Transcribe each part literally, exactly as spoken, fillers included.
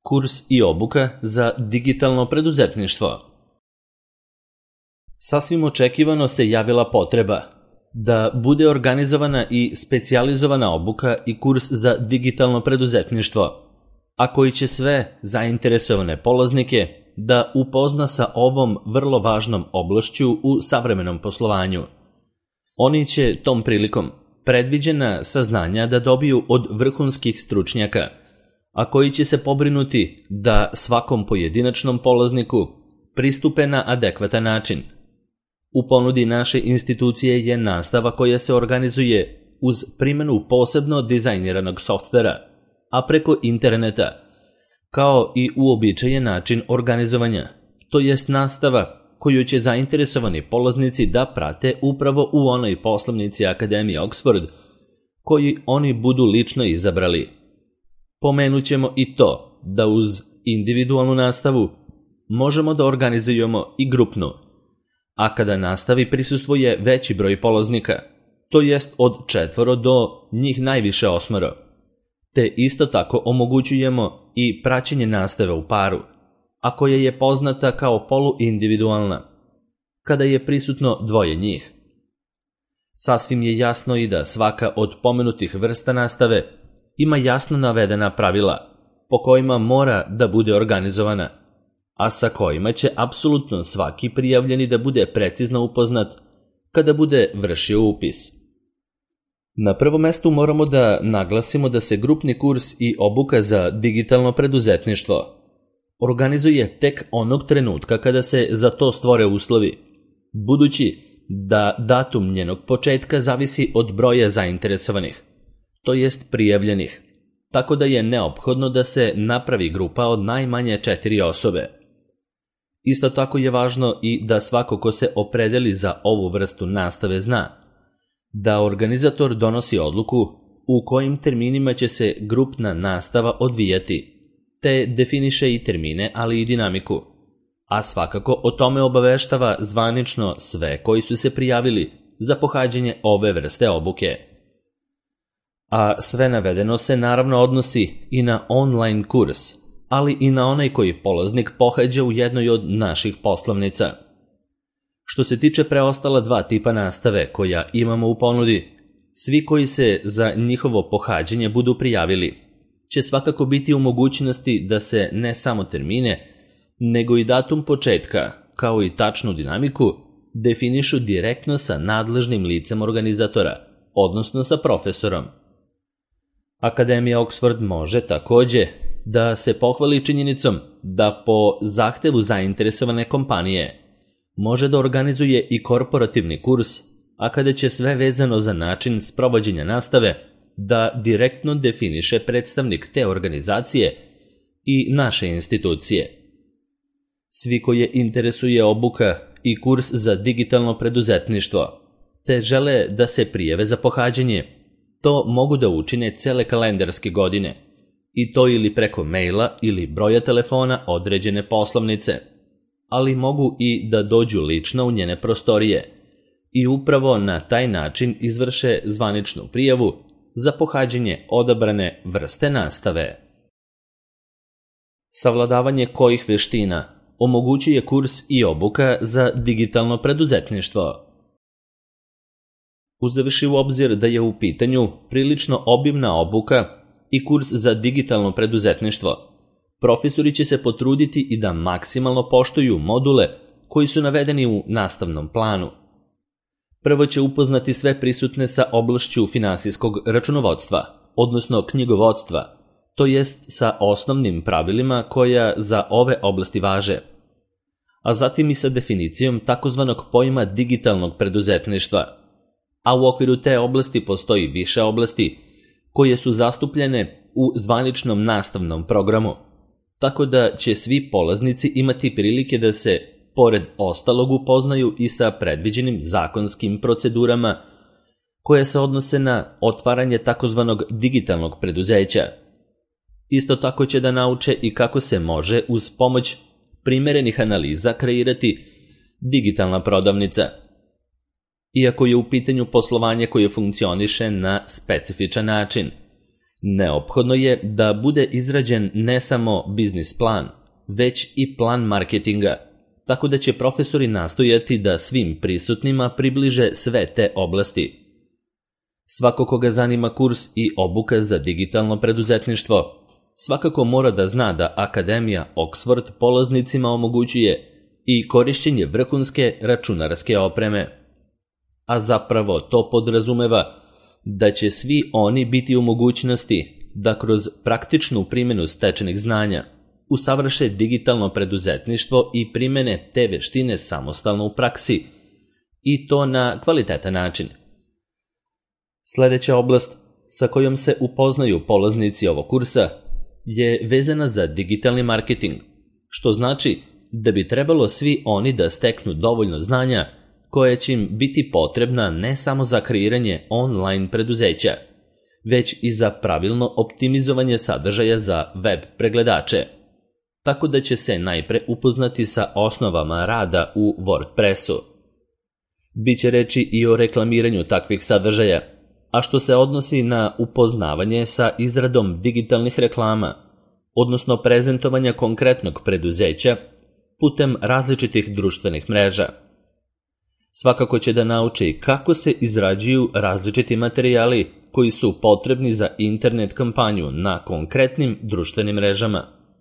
Kurs i obuka za digitalno preduzetništvo. Sasvim očekivano se javila potreba da bude organizovana i specijalizovana obuka i kurs za digitalno preduzetništvo, a koji će sve zainteresovane polaznike da upozna sa ovom vrlo važnom oblašću u savremenom poslovanju. Oni će tom prilikom predviđena saznanja da dobiju od vrhunskih stručnjaka, a koji će se pobrinuti da svakom pojedinačnom polazniku pristupe na adekvatan način. U ponudi naše institucije je nastava koja se organizuje uz primjenu posebno dizajniranog softvera, a preko interneta, kao i uobičajen način organizovanja, to jest nastava koju će zainteresovani polaznici da prate upravo u onoj poslovnici Akademije Oxford, koji oni budu lično izabrali. Pomenut ćemo i to da uz individualnu nastavu možemo da organizujemo i grupnu, a kada nastavi prisustvuje veći broj polaznika, to jest od četvoro do njih najviše osmoro, te isto tako omogućujemo i praćenje nastave u paru, a koja je poznata kao poluindividualna, kada je prisutno dvoje njih. Sasvim je jasno i da svaka od pomenutih vrsta nastave ima jasno navedena pravila po kojima mora da bude organizovana, a sa kojima će apsolutno svaki prijavljeni da bude precizno upoznat kada bude vršio upis. Na prvom mestu moramo da naglasimo da se grupni kurs i obuka za digitalno preduzetništvo organizuje tek onog trenutka kada se za to stvore uslovi, budući da datum njenog početka zavisi od broja zainteresovanih, to jest prijavljenih, tako da je neophodno da se napravi grupa od najmanje četiri osobe. Isto tako je važno i da svako ko se opredeli za ovu vrstu nastave zna da organizator donosi odluku u kojim terminima će se grupna nastava odvijati, te definiše i termine, ali i dinamiku, a svakako o tome obaveštava zvanično sve koji su se prijavili za pohađanje ove vrste obuke. A sve navedeno se naravno odnosi i na online kurs, ali i na onaj koji polaznik pohađa u jednoj od naših poslovnica. Što se tiče preostala dva tipa nastave koja imamo u ponudi, svi koji se za njihovo pohađanje budu prijavili će svakako biti u mogućnosti da se ne samo termine, nego i datum početka, kao i tačnu dinamiku, definišu direktno sa nadležnim licem organizatora, odnosno sa profesorom. Akademija Oxford može takođe da se pohvali činjenicom da po zahtevu zainteresovane kompanije može da organizuje i korporativni kurs, a kada će sve vezano za način sprovođenja nastave da direktno definiše predstavnik te organizacije i naše institucije. Svi koje interesuje obuka i kurs za digitalno preduzetništvo, te žele da se prijave za pohađanje, to mogu da učine cele kalendarske godine, i to ili preko maila ili broja telefona određene poslovnice, ali mogu i da dođu lično u njene prostorije i upravo na taj način izvrše zvaničnu prijavu za pohađanje odabrane vrste nastave. Savladavanje kojih veština omogućuje kurs i obuka za digitalno preduzetništvo. Uzevši u obzir da je u pitanju prilično obimna obuka i kurs za digitalno preduzetništvo, profesori će se potruditi i da maksimalno poštuju module koji su navedeni u nastavnom planu. Prvo će upoznati sve prisutne sa oblašću finansijskog računovodstva, odnosno knjigovodstva, to jest sa osnovnim pravilima koja za ove oblasti važe, a zatim i sa definicijom takozvanog pojma digitalnog preduzetništva, a u okviru te oblasti postoji više oblasti koje su zastupljene u zvaničnom nastavnom programu, tako da će svi polaznici imati prilike da se, pored ostalog, upoznaju i sa predviđenim zakonskim procedurama koje se odnose na otvaranje takozvanog digitalnog preduzeća. Isto tako će da nauče i kako se može uz pomoć primerenih analiza kreirati digitalna prodavnica. Iako je u pitanju poslovanje koje funkcioniše na specifičan način, Neophodno je da bude izrađen ne samo biznis plan, već i plan marketinga, tako da će profesori nastojati da svim prisutnima približe sve te oblasti. Svako koga zanima kurs i obuka za digitalno preduzetništvo, svakako mora da zna da Akademija Oxford polaznicima omogućuje i korišćenje vrhunske računarske opreme. A zapravo to podrazumeva da će svi oni biti u mogućnosti da kroz praktičnu primjenu stečenih znanja usavrše digitalno preduzetništvo i primene te veštine samostalno u praksi, i to na kvalitetan način. Sljedeća oblast sa kojom se upoznaju polaznici ovog kursa je vezana za digitalni marketing, što znači da bi trebalo svi oni da steknu dovoljno znanja koje će im biti potrebna ne samo za kreiranje online preduzeća, već i za pravilno optimizovanje sadržaja za web pregledače, tako da će se najpre upoznati sa osnovama rada u WordPressu. Biće reči i o reklamiranju takvih sadržaja, a što se odnosi na upoznavanje sa izradom digitalnih reklama, odnosno prezentovanja konkretnog preduzeća putem različitih društvenih mreža. Svakako će da nauči kako se izrađuju različiti materijali koji su potrebni za internet kampanju na konkretnim društvenim mrežama.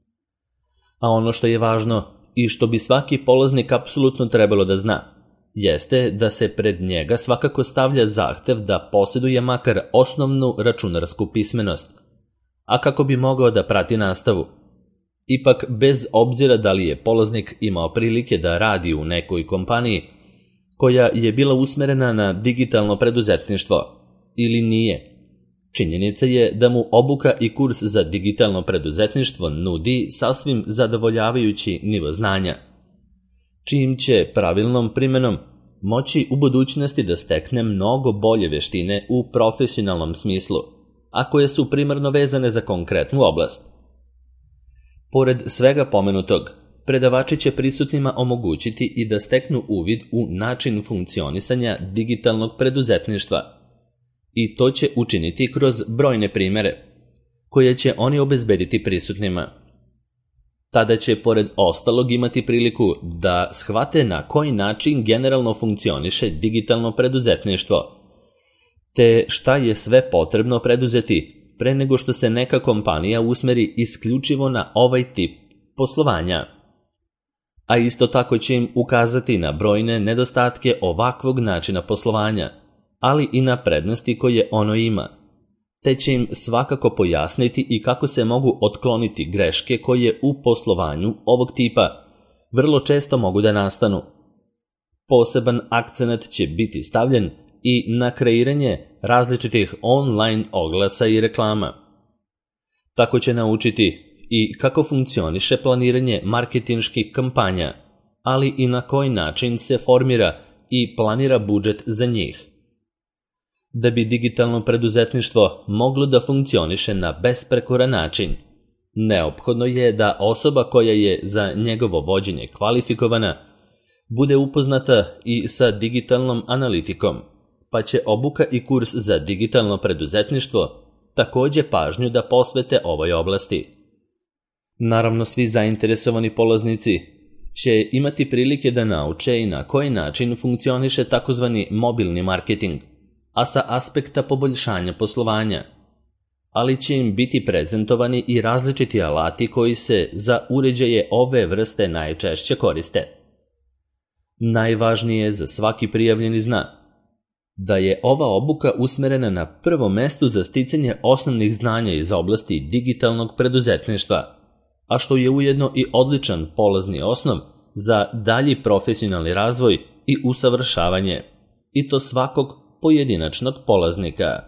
A ono što je važno i što bi svaki polaznik apsolutno trebalo da zna, jeste da se pred njega svakako stavlja zahtev da posjeduje makar osnovnu računarsku pismenost, a kako bi mogao da prati nastavu. Ipak, bez obzira da li je polaznik imao prilike da radi u nekoj kompaniji koja je bila usmerena na digitalno preduzetništvo ili nije, činjenica je da mu obuka i kurs za digitalno preduzetništvo nudi sasvim zadovoljavajući nivo znanja, čijim će pravilnom primjenom moći u budućnosti da stekne mnogo bolje veštine u profesionalnom smislu, a koje su primarno vezane za konkretnu oblast. Pored svega pomenutog, predavači će prisutnima omogućiti i da steknu uvid u način funkcionisanja digitalnog preduzetništva, i to će učiniti kroz brojne primjere, koje će oni obezbediti prisutnima. Tada će pored ostalog imati priliku da shvate na koji način generalno funkcioniše digitalno preduzetništvo, te šta je sve potrebno preduzeti pre nego što se neka kompanija usmeri isključivo na ovaj tip poslovanja. A isto tako će im ukazati na brojne nedostatke ovakvog načina poslovanja, ali i na prednosti koje ono ima, te će im svakako pojasniti i kako se mogu otkloniti greške koje u poslovanju ovog tipa vrlo često mogu da nastanu. Poseban akcenat će biti stavljen i na kreiranje različitih online oglasa i reklama. Tako će naučiti i kako funkcioniše planiranje marketinških kampanja, ali i na koji način se formira i planira budžet za njih. Da bi digitalno preduzetništvo moglo da funkcioniše na besprekoran način, neophodno je da osoba koja je za njegovo vođenje kvalifikovana bude upoznata i sa digitalnom analitikom, pa će obuka i kurs za digitalno preduzetništvo također pažnju da posvete ovoj oblasti. Naravno, svi zainteresovani polaznici će imati prilike da nauče i na koji način funkcioniše takozvani mobilni marketing, a sa aspekta poboljšanja poslovanja, ali će im biti prezentovani i različiti alati koji se za uređaje ove vrste najčešće koriste. Najvažnije za svaki prijavljeni zna da je ova obuka usmerena na prvo mesto za sticanje osnovnih znanja iz oblasti digitalnog preduzetništva, a što je ujedno i odličan polazni osnov za dalji profesionalni razvoj i usavršavanje, i to svakog pojedinačnog polaznika.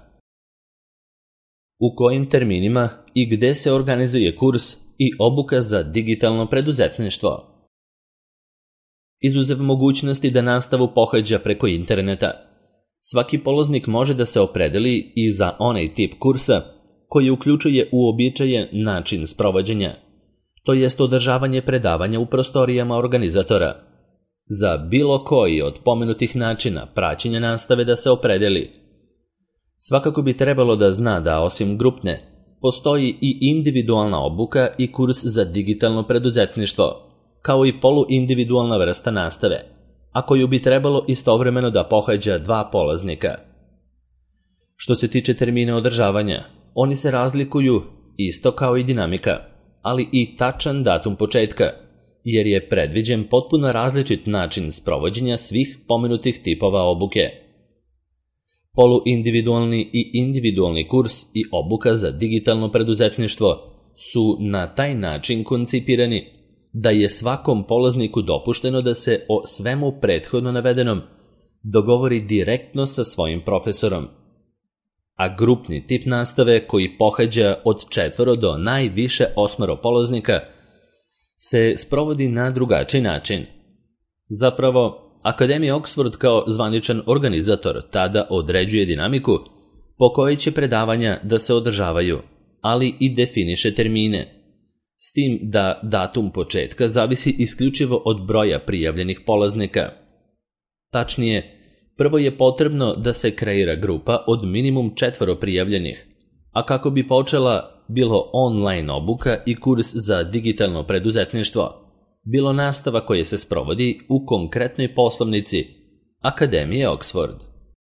U kojim terminima i gde se organizuje kurs i obuka za digitalno preduzetništvo? Izuzev mogućnosti da nastavu pohađa preko interneta, svaki polaznik može da se opredeli i za onaj tip kursa koji uključuje uobičajen način sprovođenja, to jest održavanje predavanja u prostorijama organizatora. Za bilo koji od pomenutih načina praćenja nastave da se opredeli. Svakako bi trebalo da zna da osim grupne, postoji i individualna obuka i kurs za digitalno preduzetništvo, kao i poluindividualna vrsta nastave, a koju bi trebalo istovremeno da pohađa dva polaznika. Što se tiče termina održavanja, oni se razlikuju isto kao i dinamika, ali i tačan datum početka, jer je predviđen potpuno različit način sprovođenja svih pomenutih tipova obuke. Poluindividualni i individualni kurs i obuka za digitalno preduzetništvo su na taj način koncipirani da je svakom polazniku dopušteno da se o svemu prethodno navedenom dogovori direktno sa svojim profesorom. A grupni tip nastave koji pohađa od četvoro do najviše osmero polaznika se sprovodi na drugačiji način. Zapravo, Akademija Oxford kao zvaničan organizator tada određuje dinamiku po kojoj će predavanja da se održavaju, ali i definiše termine, s tim da datum početka zavisi isključivo od broja prijavljenih polaznika. Tačnije, prvo je potrebno da se kreira grupa od minimum četvoro prijavljenih, a kako bi počela bilo online obuka i kurs za digitalno preduzetništvo, bilo nastava koja se sprovodi u konkretnoj poslovnici Akademije Oxford.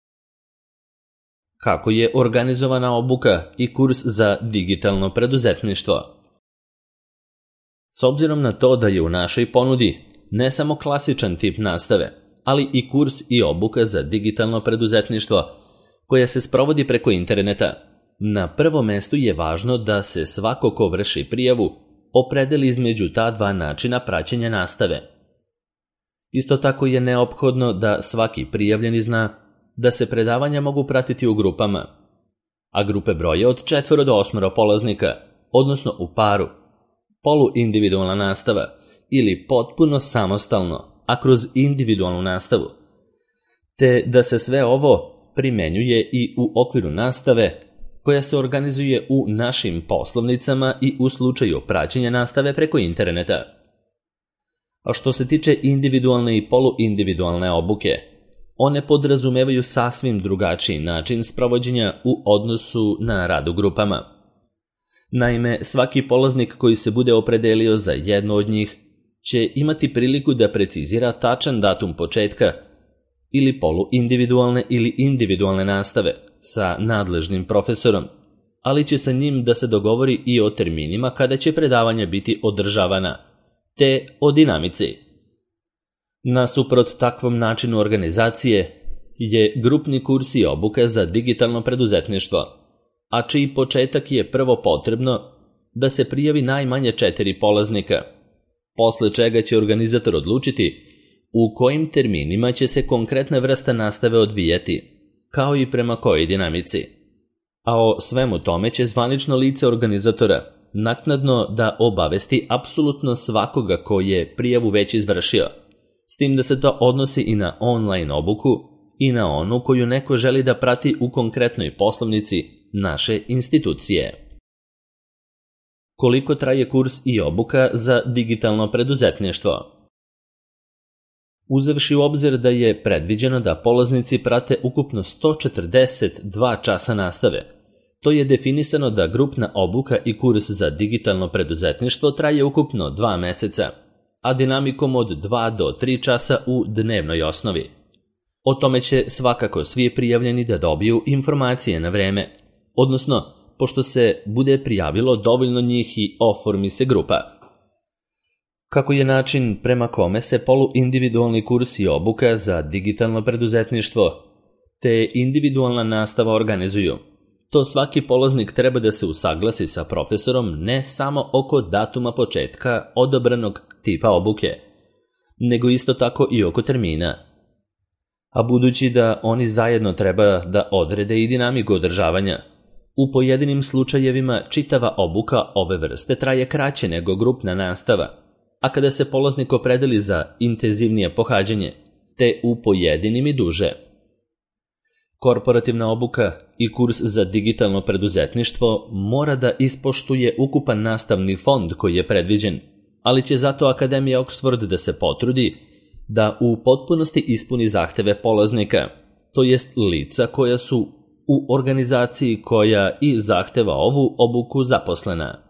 Kako je organizovana obuka i kurs za digitalno preduzetništvo? S obzirom na to da je u našoj ponudi ne samo klasičan tip nastave, ali i kurs i obuka za digitalno preduzetništvo koja se sprovodi preko interneta, na prvom mestu je važno da se svako ko vrši prijavu opredeli između ta dva načina praćenja nastave. Isto tako je neophodno da svaki prijavljeni zna da se predavanja mogu pratiti u grupama, a grupe broje od četvoro do osmero polaznika, odnosno u paru, poluindividualna nastava ili potpuno samostalno, a kroz individualnu nastavu, te da se sve ovo primenjuje i u okviru nastave koja se organizuje u našim poslovnicama i u slučaju praćenja nastave preko interneta. A što se tiče individualne i poluindividualne obuke, one podrazumevaju sasvim drugačiji način sprovođenja u odnosu na rad u grupama. Naime, svaki polaznik koji se bude opredelio za jednu od njih će imati priliku da precizira tačan datum početka ili poluindividualne ili individualne nastave sa nadležnim profesorom, ali će sa njim da se dogovori i o terminima kada će predavanja biti održavana, te o dinamici. Nasuprot takvom načinu organizacije je grupni kurs i obuka za digitalno preduzetništvo, a čiji početak je prvo potrebno da se prijavi najmanje četiri polaznika, posle čega će organizator odlučiti u kojim terminima će se konkretna vrsta nastave odvijati, kao i prema kojoj dinamici. A o svemu tome će zvanično lice organizatora naknadno da obavesti apsolutno svakoga ko je prijavu već izvršio, s tim da se to odnosi i na online obuku i na onu koju neko želi da prati u konkretnoj poslovnici naše institucije. Koliko traje kurs i obuka za digitalno preduzetništvo? Uzevši u obzir da je predviđeno da polaznici prate ukupno sto četrdeset dva časa nastave, to je definisano da grupna obuka i kurs za digitalno preduzetništvo traje ukupno dva meseca, a dinamikom od dva do tri časa u dnevnoj osnovi. O tome će svakako svi prijavljeni da dobiju informacije na vreme, odnosno pošto se bude prijavilo dovoljno njih i oformi se grupa. Kako je način prema kome se poluindividualni kurs i obuka za digitalno preduzetništvo te individualna nastava organizuju, to svaki polaznik treba da se usaglasi sa profesorom ne samo oko datuma početka odabranog tipa obuke, nego isto tako i oko termina. A budući da oni zajedno treba da odrede i dinamiku održavanja, u pojedinim slučajevima čitava obuka ove vrste traje kraće nego grupna nastava, a kada se polaznik opredeli za intenzivnije pohađanje, te u pojedinim i duže. Korporativna obuka i kurs za digitalno preduzetništvo mora da ispoštuje ukupan nastavni fond koji je predviđen, ali će zato Akademija Oxford da se potrudi da u potpunosti ispuni zahteve polaznika, to jest lica koja su u organizaciji koja i zahteva ovu obuku zaposlena.